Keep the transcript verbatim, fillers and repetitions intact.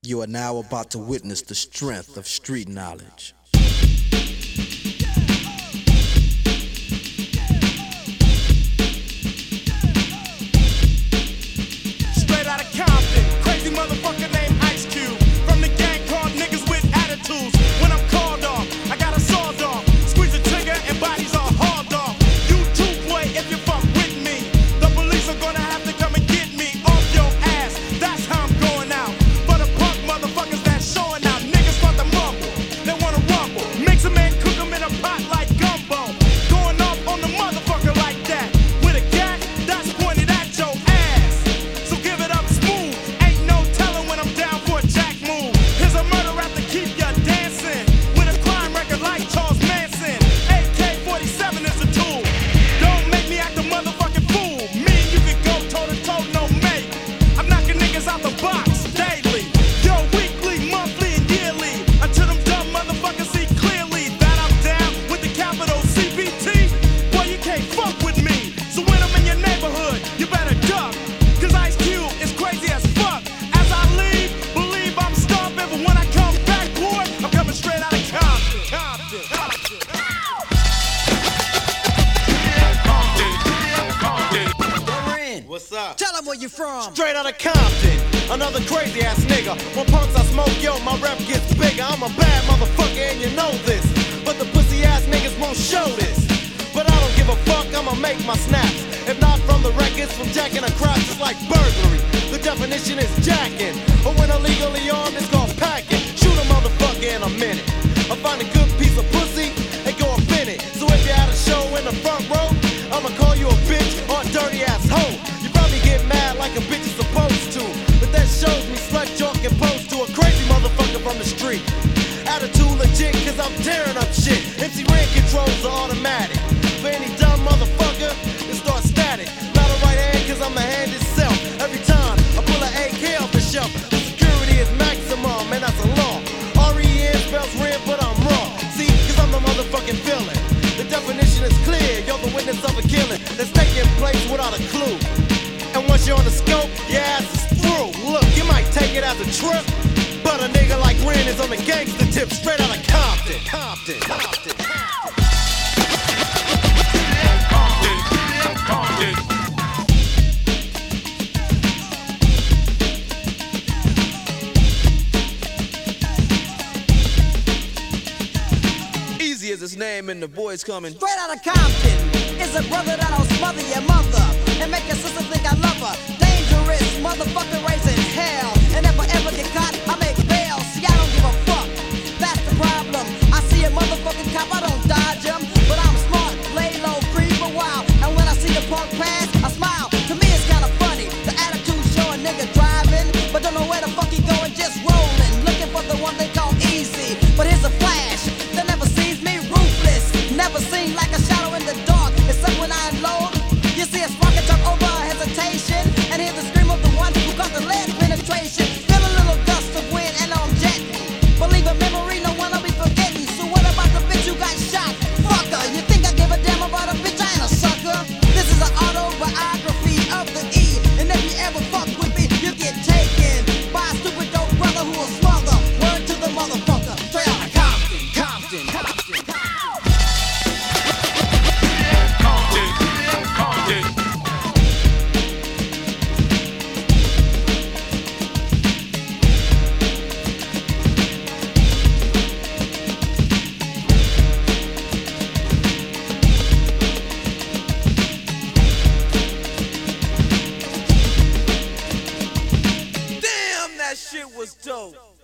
You are now about to witness the strength of street knowledge. Straight out of Compton, crazy motherfucker named Ice Cube. From the gang called Niggas with Attitudes. When I'm called off, I got a sawed off. Squeeze the trigger and bodies are hauled off. You too, boy, if you fuck with me. The police are gonna have to come and get me off your ass. That's how I'm going out. For the punk motherfuckers that's showing out. Niggas want to mumble, they wanna rumble. Mix 'em and cook 'em in a pot like gumbo. Going off on the motherfucker like that. With a gat that's pointed at your ass. So give it up smooth. Ain't no telling when I'm down for a jack move. Here's a murder rap to keep ya dancing. With a crime record like Charles Manson. A K forty-seven is the tool. Don't make me act a motherfucking fool. Me and you can go toe to toe, no mate. I'm knocking niggas out the box daily. Yo, weekly, monthly, and yearly. Until them dumb motherfuckers see clearly that I'm down with the capital C B T. Boy, you can't fuck with me. So when I'm in your neighborhood, you better duck. Cause Ice Cube is crazy as fuck. As I leave, believe I'm stomping. But when I come back, boy, I'm coming straight out of Compton. Compton. Compton. What's up? Tell them where you from. Straight out of Compton, another crazy ass nigga. When punks I smoke, yo, my rep gets bigger. I'm a bad motherfucker and you know this. But the pussy ass niggas won't show this. But I don't give a fuck, I'ma make my snaps. If not from the records, from jacking a crotch, it's like burglary. The definition is jacking. But when illegally armed, it's called packing. Shoot a motherfucker in a minute. I find a good piece of pussy and go up in it. So if you had a show in the front row, I'ma call you a bitch or a dirty ass hoe. You probably get mad like a bitch is supposed to. But that shows me slut joke and pose to a crazy motherfucker from the street. Attitude legit cause I'm tearing up shit. M C Ren controls are automatic. For any dumb motherfucker, it starts static. Not a right hand cause I'm the hand itself. Every time I pull an A K off the shelf, the security is maximum and that's a law. R E N spells red but I'm raw. See, cause I'm the motherfucking villain. The definition is clear, you're the witness of a killing that's taking place without a clue. And once you're on the scope, your ass is through. Look, you might take it as a trip, but a nigga like Ren is on the gangster tip, straight out of Compton. Compton. Compton. Easy as his name and the boys coming. Straight out of Compton is a brother that'll smother your mother and make your sister think I love her. Dangerous motherfucker raising hell. And if I ever get caught, I make bail. See, I don't give a fuck. That's the problem. I see a motherfucking cop, I don't dodge him. But I'm smart, lay low, creep a while. And when I see the punk pass, I smile. To me, it's kinda funny. The attitude show a nigga driving, but don't know where the fuck he going, just rolling. Looking for the one they call easy. But here's a flash that never sees me, ruthless. Never seen like a shadow in the dark. Except when I unload. You see a spark and jump over hesitation. And hear the scream of the one who got the lead penetration. Feel a little gust of wind and I'm jetting. Believe a memory, no one will be forgetting. So what about the bitch who got shot? Fucker, you think I give a damn about a bitch? I ain't a sucker. This is an autobiography of the E. And if you ever fuck with me, you get taken by a stupid dope brother who will smother. Word to the motherfucker. Straight out of Compton, Compton, Compton, Compton. Damn, that shit was dope.